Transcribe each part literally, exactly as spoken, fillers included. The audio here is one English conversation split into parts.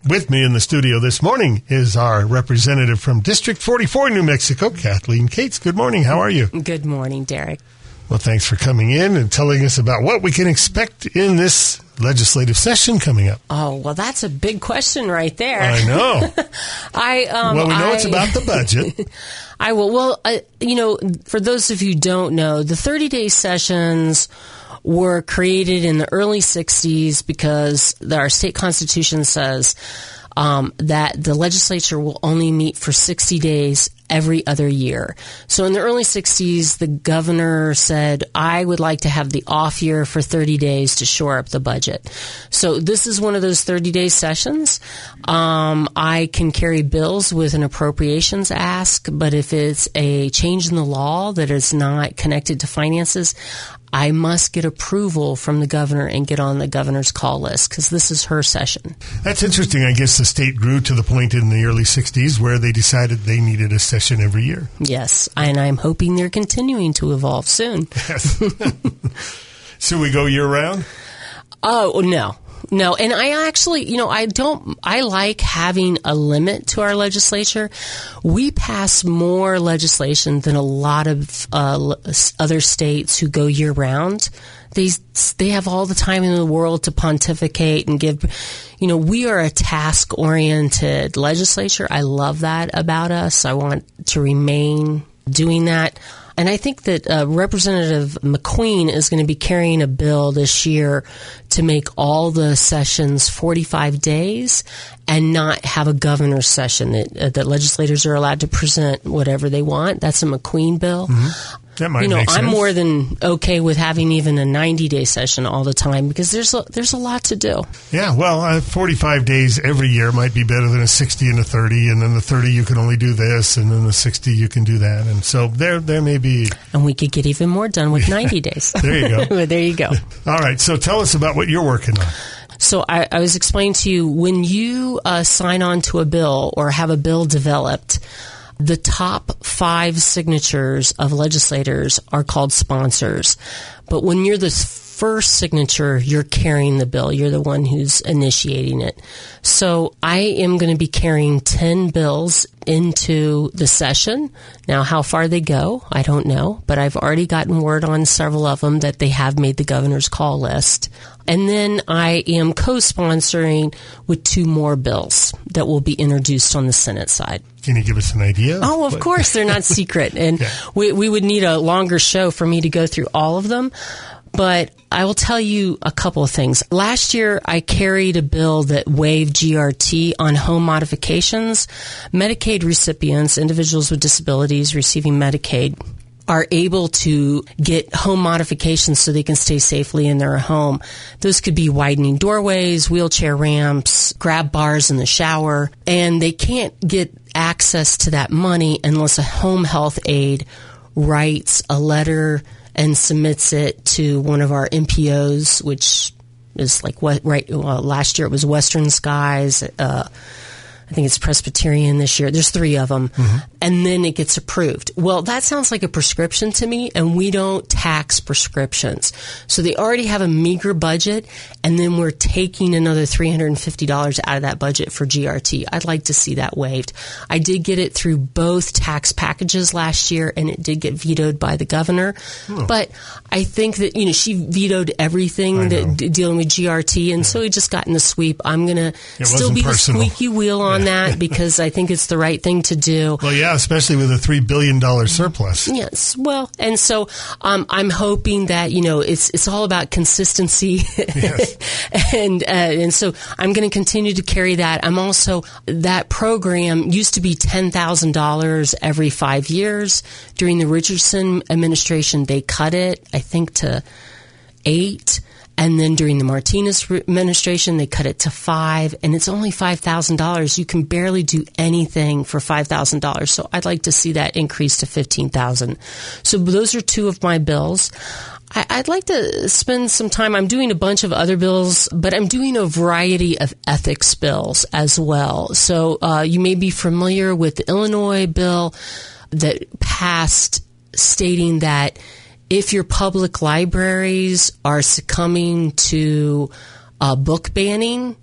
With me in the studio this morning is our representative from District forty-four, New Mexico, Kathleen Cates. Good morning. How are you? Good morning, Derek. Well, thanks for coming in and telling us about what we can expect in this legislative session coming up. Oh, well, that's a big question right there. I know. I um, Well, we know I, it's about the budget. I will. Well, uh, you know, for those of you who don't know, the thirty-day sessions were created in the early sixties because our state constitution says um, that the legislature will only meet for sixty days every other year. So in the early sixties, the governor said, I would like to have the off year for thirty days to shore up the budget. So this is one of those thirty-day sessions. Um, I can carry bills with an appropriations ask, but if it's a change in the law that is not connected to finances, I must get approval from the governor and get on the governor's call list because this is her session. That's interesting. I guess the state grew to the point in the early sixties where they decided they needed a session every year. Yes, and I'm hoping they're continuing to evolve soon. Yes. Should we go year-round? Oh, no. No, and I actually, you know, I don't, I like having a limit to our legislature. We pass more legislation than a lot of uh, other states who go year round. They, they have all the time in the world to pontificate and give, you know, we are a task-oriented legislature. I love that about us. I want to remain doing that. And I think that uh, Representative McQueen is going to be carrying a bill this year to make all the sessions forty-five days and not have a governor's session. That, uh, that legislators are allowed to present whatever they want. That's a McQueen bill. Mm-hmm. That might you know, make sense. I'm more than okay with having even a ninety-day session all the time because there's a, there's a lot to do. Yeah, well, uh, forty-five days every year might be better than a sixty and a thirty, and then the thirty you can only do this, and then the sixty you can do that. And so there there may be... And we could get even more done with ninety days. There you go. There you go. All right, so tell us about what you're working on. So I, I was explaining to you, when you uh, sign on to a bill or have a bill developed, the top five signatures of legislators are called sponsors. But when you're the first signature, you're carrying the bill. You're the one who's initiating it. So I am going to be carrying ten bills into the session. Now, how far they go, I don't know, but I've already gotten word on several of them that they have made the governor's call list. And then I am co-sponsoring with two more bills that will be introduced on the Senate side. Can you give us an idea? Oh, of course. They're not secret. And yeah. we, we would need a longer show for me to go through all of them. But I will tell you a couple of things. Last year, I carried a bill that waived G R T on home modifications. Medicaid recipients, individuals with disabilities receiving Medicaid, are able to get home modifications so they can stay safely in their home. Those could be widening doorways, wheelchair ramps, grab bars in the shower, and they can't get access to that money unless a home health aide writes a letter and submits it to one of our M P Os, which is like what right well, last year it was Western Skies. Uh, I think it's Presbyterian this year. There's three of them. Mm-hmm. And then it gets approved. Well, that sounds like a prescription to me, and we don't tax prescriptions. So they already have a meager budget, and then we're taking another three hundred fifty dollars out of that budget for G R T. I'd like to see that waived. I did get it through both tax packages last year, and it did get vetoed by the governor. Oh. But I think that, you know, she vetoed everything that d- dealing with G R T, and yeah. so it just got in the sweep. I'm going to still be personal. The squeaky wheel on yeah. that because I think it's the right thing to do. Well, yeah, especially with a three billion dollars surplus. Yes. Well, and so um, I'm hoping that, you know, it's it's all about consistency. Yes. and uh, and so I'm going to continue to carry that. I'm also, that program used to be ten thousand dollars every five years. During the Richardson administration, they cut it, I think, to eight. And then during the Martinez administration, they cut it to five, and it's only five thousand dollars. You can barely do anything for five thousand dollars. So I'd like to see that increase to fifteen thousand dollars. So those are two of my bills. I, I'd like to spend some time. I'm doing a bunch of other bills, but I'm doing a variety of ethics bills as well. So uh, you may be familiar with the Illinois bill that passed stating that if your public libraries are succumbing to uh, book banning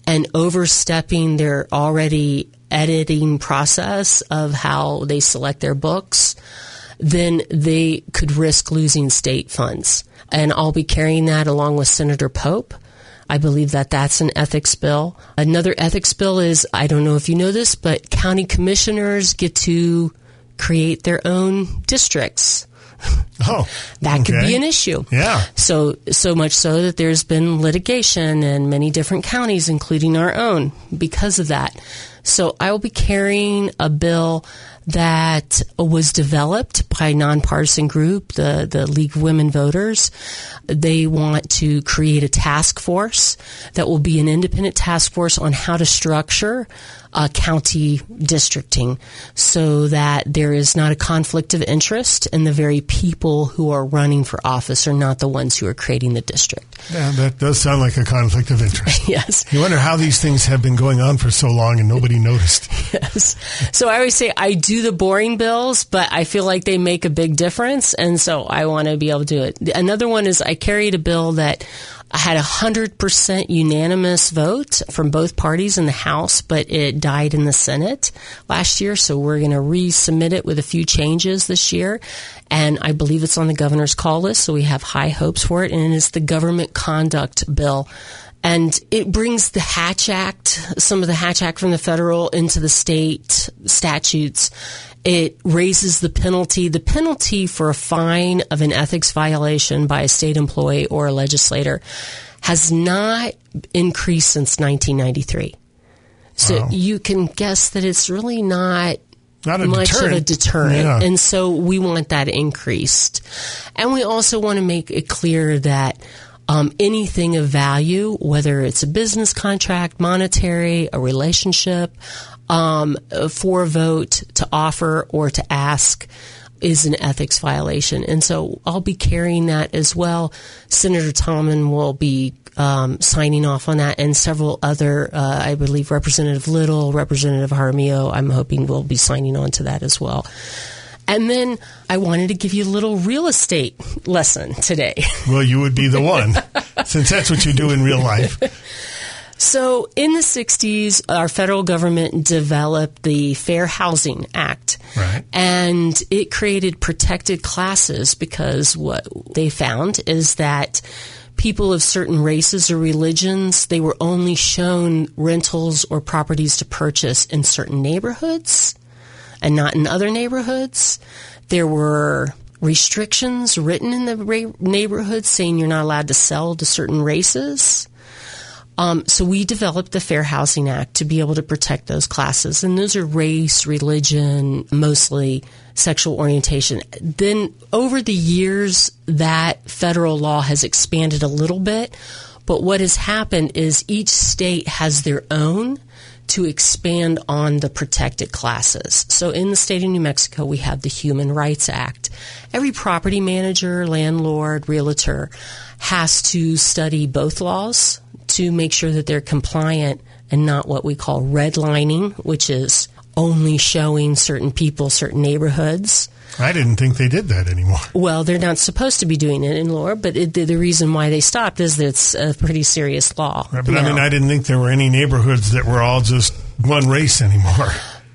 and overstepping their already editing process of how they select their books, then they could risk losing state funds. And I'll be carrying that along with Senator Pope. I believe that that's an ethics bill. Another ethics bill is, I don't know if you know this, but county commissioners get to create their own districts. Oh, that okay. could be an issue. Yeah. So, so much so that there's been litigation in many different counties, including our own, because of that. So I will be carrying a bill that was developed by a nonpartisan group, the, the League of Women Voters. They want to create a task force that will be an independent task force on how to structure uh, county districting so that there is not a conflict of interest and the very people who are running for office are not the ones who are creating the district. Yeah, that does sound like a conflict of interest. Yes. You wonder how these things have been going on for so long and nobody noticed. Yes. So I always say I do the boring bills, but I feel like they make a big difference, and so I want to be able to do it. Another one is I carried a bill that had a one hundred percent unanimous vote from both parties in the House, but it died in the Senate last year, so we're going to resubmit it with a few changes this year, and I believe it's on the governor's call list, so we have high hopes for it, and it is the Government Conduct Bill. And it brings the Hatch Act, some of the Hatch Act from the federal into the state statutes. It raises the penalty. The penalty for a fine of an ethics violation by a state employee or a legislator has not increased since nineteen ninety-three. So wow. You can guess that it's really not Not a much deterrent. of a deterrent. Yeah. And so we want that increased. And we also want to make it clear that Um, anything of value, whether it's a business contract, monetary, a relationship, um, for a vote to offer or to ask is an ethics violation. And so I'll be carrying that as well. Senator Tallman will be um, signing off on that, and several other, uh, I believe Representative Little, Representative Jaramillo, I'm hoping will be signing on to that as well. And then I wanted to give you a little real estate lesson today. Well, you would be the one, since that's what you do in real life. So in the sixties, our federal government developed the Fair Housing Act. Right. And it created protected classes because what they found is that people of certain races or religions, they were only shown rentals or properties to purchase in certain neighborhoods and not in other neighborhoods. There were restrictions written in the ra- neighborhoods saying you're not allowed to sell to certain races. Um, so we developed the Fair Housing Act to be able to protect those classes. And those are race, religion, mostly sexual orientation. Then over the years, that federal law has expanded a little bit. But what has happened is each state has their own to expand on the protected classes. So in the state of New Mexico, we have the Human Rights Act. Every property manager, landlord, realtor has to study both laws to make sure that they're compliant and not what we call redlining, which is only showing certain people certain neighborhoods. I didn't think they did that anymore. Well, they're not supposed to be doing it anymore, but it, the, the reason why they stopped is that it's a pretty serious law. Right, but now. I mean, I didn't think there were any neighborhoods that were all just one race anymore.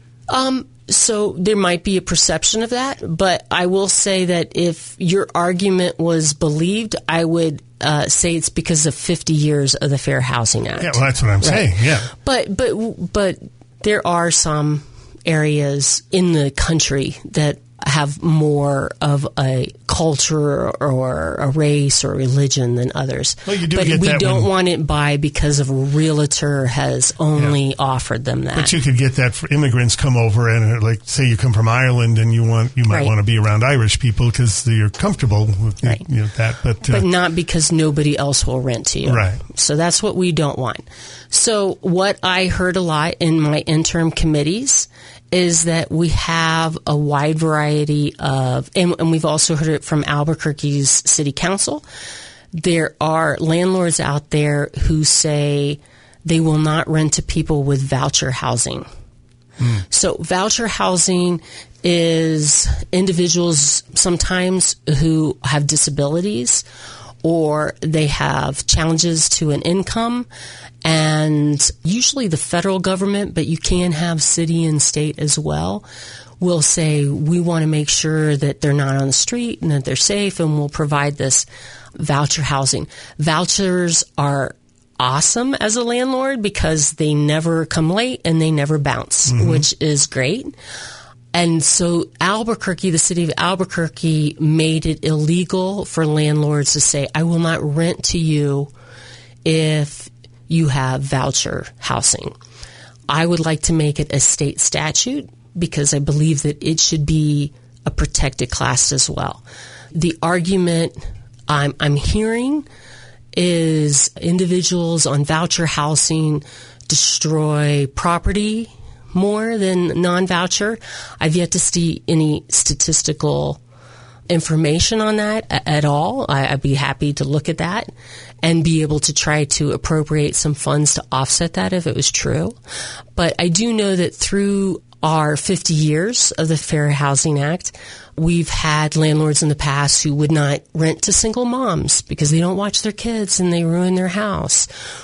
Um, so there might be a perception of that, but I will say that if your argument was believed, I would uh, say it's because of fifty years of the Fair Housing Act. Yeah, well, that's what I'm right. saying, yeah. But, but, but there are some areas in the country that have more of a culture or a race or religion than others. Well, you do but get we that don't when, want it by because of a realtor has only yeah. offered them that. But you could get that for immigrants come over and, like, say you come from Ireland and you want you might right. want to be around Irish people because you're comfortable with right. you know, that. But, uh, but not because nobody else will rent to you. Right. So that's what we don't want. So what I heard a lot in my interim committees is that we have a wide variety of, and, and we've also heard it from Albuquerque's city council. There are landlords out there who say they will not rent to people with voucher housing. Mm. So voucher housing is individuals sometimes who have disabilities or they have challenges to an income. And usually the federal government, but you can have city and state as well, will say, we want to make sure that they're not on the street and that they're safe, and we'll provide this voucher housing. Vouchers are awesome as a landlord because they never come late and they never bounce, mm-hmm. which is great. And so Albuquerque, the city of Albuquerque, made it illegal for landlords to say, I will not rent to you if you have voucher housing. I would like to make it a state statute because I believe that it should be a protected class as well. The argument I'm, I'm hearing is individuals on voucher housing destroy property more than non-voucher. I've yet to see any statistical information on that at all. I, I'd be happy to look at that and be able to try to appropriate some funds to offset that if it was true. But I do know that through our fifty years of the Fair Housing Act, we've had landlords in the past who would not rent to single moms because they don't watch their kids and they ruin their house.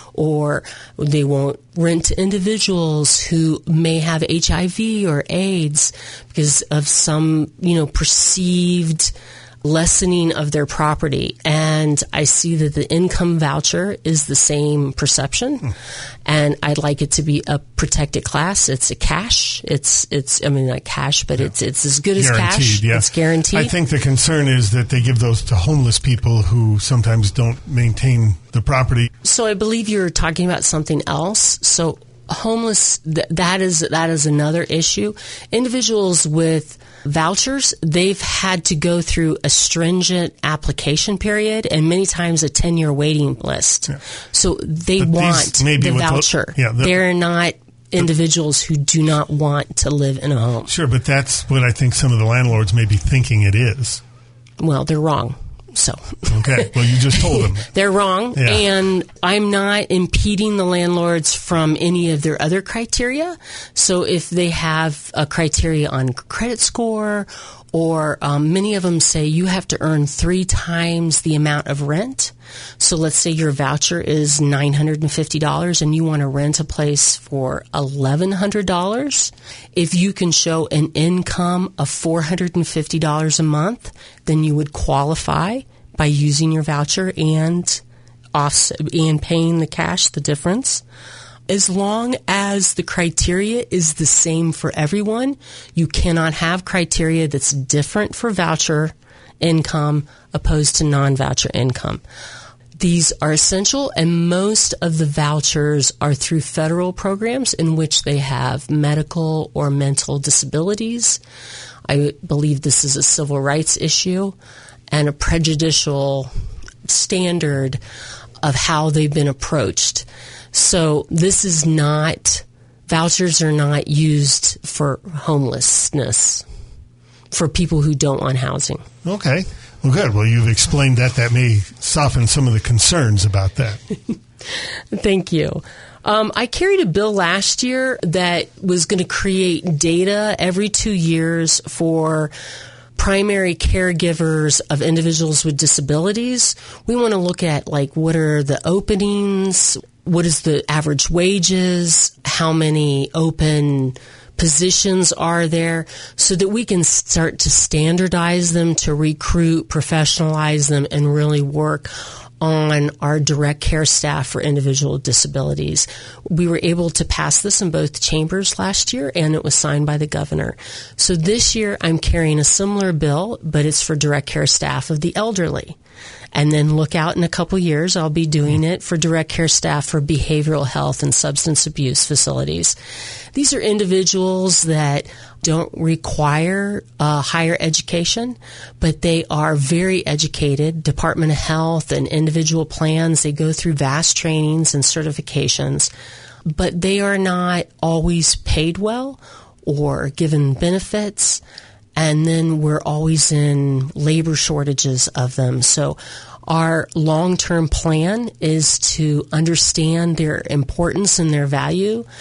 Or they won't rent to individuals who may have H I V or AIDS because of some, you know, perceived lessening of their property. And I see that the income voucher is the same perception. Hmm. And I'd like it to be a protected class. It's a cash. It's, it's, I mean, not cash, but yeah. it's, it's as good as guaranteed, cash. Yeah. It's guaranteed. I think the concern is that they give those to homeless people who sometimes don't maintain the property. So I believe you're talking about something else. So homeless, th- that is, that is another issue. Individuals with vouchers, they've had to go through a stringent application period and many times a ten-year waiting list. Yeah. So they but want the voucher. The, yeah, the, They're not individuals who do not want to live in a home. Sure, but that's what I think some of the landlords may be thinking it is. Well, they're wrong. So okay, well, you just told them. They're wrong, yeah. And I'm not impeding the landlords from any of their other criteria. So if they have a criteria on credit score, or um, many of them say you have to earn three times the amount of rent. So let's say your voucher is nine hundred fifty dollars and you want to rent a place for eleven hundred dollars. If you can show an income of four hundred fifty dollars a month, then you would qualify by using your voucher and offset, and paying the cash, the difference. As long as the criteria is the same for everyone, you cannot have criteria that's different for voucher income opposed to non-voucher income. These are essential, and most of the vouchers are through federal programs in which they have medical or mental disabilities. I believe this is a civil rights issue and a prejudicial standard of how they've been approached. So this is not, vouchers are not used for homelessness, for people who don't want housing. Okay. Well, good. Well, you've explained that. That may soften some of the concerns about that. Thank you. Um, I carried a bill last year that was going to create data every two years for primary caregivers of individuals with disabilities. We want to look at, like, what are the openings, what is the average wages, how many open positions are there, so that we can start to standardize them, to recruit, professionalize them, and really work on our direct care staff for individual with disabilities. We were able to pass this in both chambers last year, and it was signed by the governor. So this year I'm carrying a similar bill, but it's for direct care staff of the elderly. And then look out in a couple years, I'll be doing it for direct care staff for behavioral health and substance abuse facilities. These are individuals that don't require uh, higher education, but they are very educated. Department of Health and individual plans, they go through vast trainings and certifications, but they are not always paid well or given benefits. And then we're always in labor shortages of them. So our long-term plan is to understand their importance and their value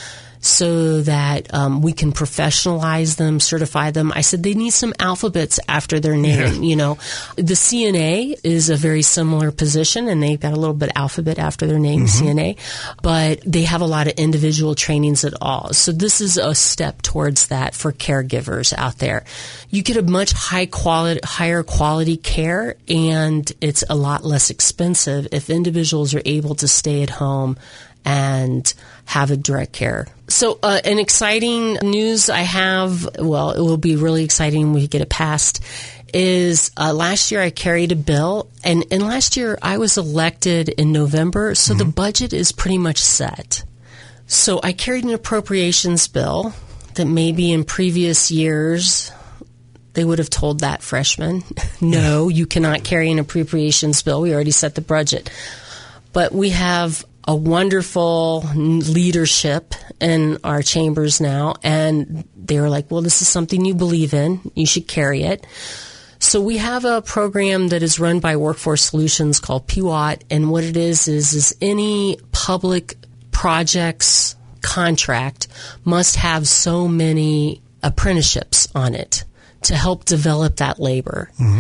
so that um, we can professionalize them, certify them. I said they need some alphabets after their name. Yeah. You know, the C N A is a very similar position, and they've got a little bit alphabet after their name, mm-hmm. C N A, but they have a lot of individual trainings at all. So this is a step towards that for caregivers out there. You get a much high quality, higher quality care, and it's a lot less expensive if individuals are able to stay at home and have a direct care. So uh, an exciting news I have, well, it will be really exciting when we get it passed, is uh, last year I carried a bill, and, and last year I was elected in November, so mm-hmm. the budget is pretty much set. So I carried an appropriations bill that maybe in previous years they would have told that freshman, no, you cannot carry an appropriations bill. We already set the budget. But we have a wonderful leadership in our chambers now, and they were like, well, this is something you believe in. You should carry it. So we have a program that is run by Workforce Solutions called P W A T, and what it is is, is any public projects contract must have so many apprenticeships on it to help develop that labor. Mm-hmm.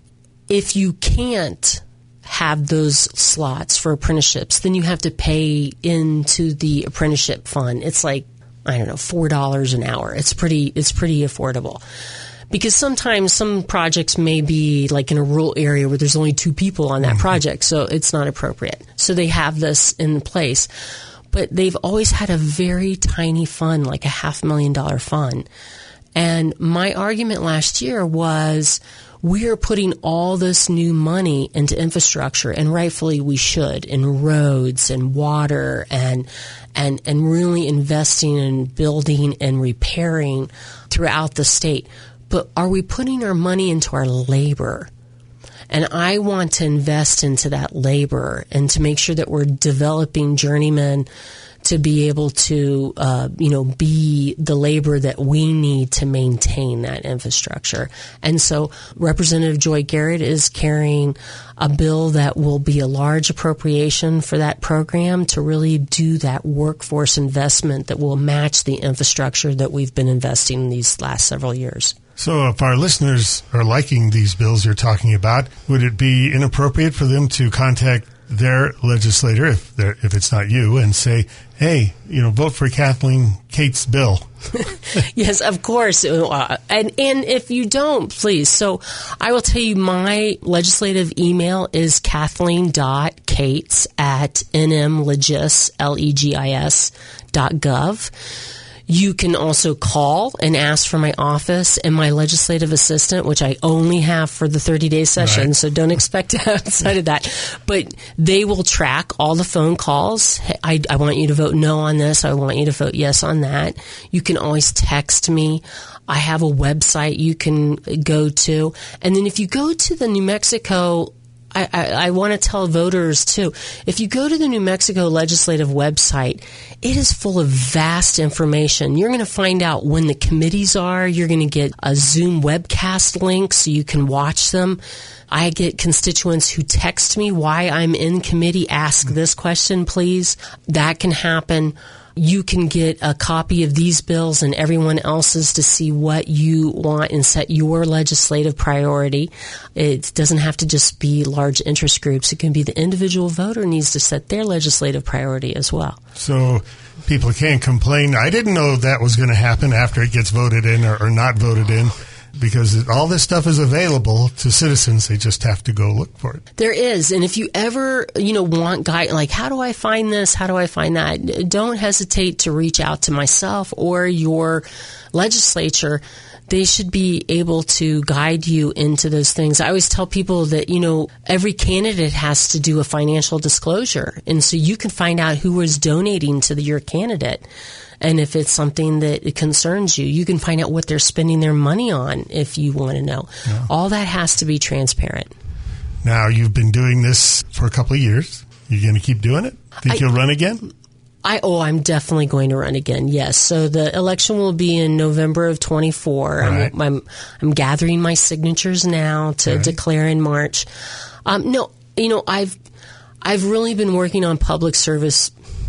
If you can't have those slots for apprenticeships, then you have to pay into the apprenticeship fund. It's like, I don't know, four dollars an hour. It's pretty, it's pretty affordable. Because sometimes some projects may be like in a rural area where there's only two people on that mm-hmm. project, so it's not appropriate. So they have this in place. But they've always had a very tiny fund, like a half million dollar fund. And my argument last year was, we are putting all this new money into infrastructure, and rightfully we should, in roads and water and and and really investing in building and repairing throughout the state. But are we putting our money into our labor? And I want to invest into that labor and to make sure that we're developing journeymen to be able to, uh, you know, be the labor that we need to maintain that infrastructure. And so Representative Joy Garrett is carrying a bill that will be a large appropriation for that program to really do that workforce investment that will match the infrastructure that we've been investing in these last several years. So if our listeners are liking these bills you're talking about, would it be inappropriate for them to contact their legislator, if they're, if it's not you, and say, hey, you know, vote for Kathleen Cates' bill? Yes, of course. Uh, and and if you don't, please. So I will tell you, my legislative email is kathleen.cates at nmlegis, L E G I S, dot gov. You can also call and ask for my office and my legislative assistant, which I only have for the thirty-day session, right. So don't expect outside of that. But they will track all the phone calls. I, I want you to vote no on this. I want you to vote yes on that. You can always text me. I have a website you can go to. And then if you go to the New Mexico I, I, I want to tell voters, too, if you go to the New Mexico legislative website, it is full of vast information. You're going to find out when the committees are. You're going to get a Zoom webcast link so you can watch them. I get constituents who text me why I'm in committee, ask this question, please. That can happen. You can get a copy of these bills and everyone else's to see what you want and set your legislative priority. It doesn't have to just be large interest groups. It can be the individual voter needs to set their legislative priority as well. So people can't complain. I didn't know that was going to happen after it gets voted in or, or not voted in. Because all this stuff is available to citizens. They just have to go look for it. There is. And if you ever, you know, want guide, like, how do I find this? How do I find that? Don't hesitate to reach out to myself or your legislature. They should be able to guide you into those things. I always tell people that, you know, every candidate has to do a financial disclosure. And so you can find out who is donating to the, your candidate. And if it's something that concerns you, you can find out what they're spending their money on if you want to know. Yeah. All that has to be transparent. Now, you've been doing this for a couple of years. You're going to keep doing it? Think I, you'll run again? I Oh, I'm definitely going to run again, yes. So the election will be in November of twenty-four. Right. I'm, I'm, I'm gathering my signatures now to right. declare in March. Um, no, you know, I've I've really been working on public service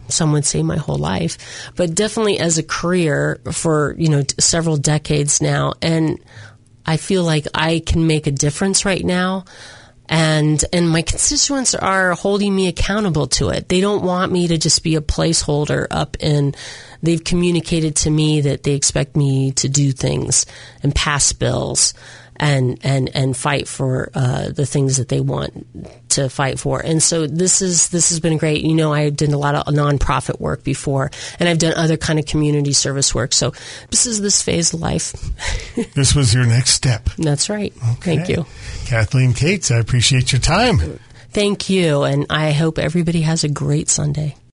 some would say my whole life, but definitely as a career for, you know, several decades now. And I feel like I can make a difference right now. And, and my constituents are holding me accountable to it. They don't want me to just be a placeholder up in, they've communicated to me that they expect me to do things and pass bills and, and, and fight for, uh, the things that they want to fight for. And so this is, this has been great. You know, I did a lot of nonprofit work before, and I've done other kind of community service work. So this is this phase of life. This was your next step. That's right. Okay. Thank you. Kathleen Cates, I appreciate your time. Thank you. And I hope everybody has a great Sunday.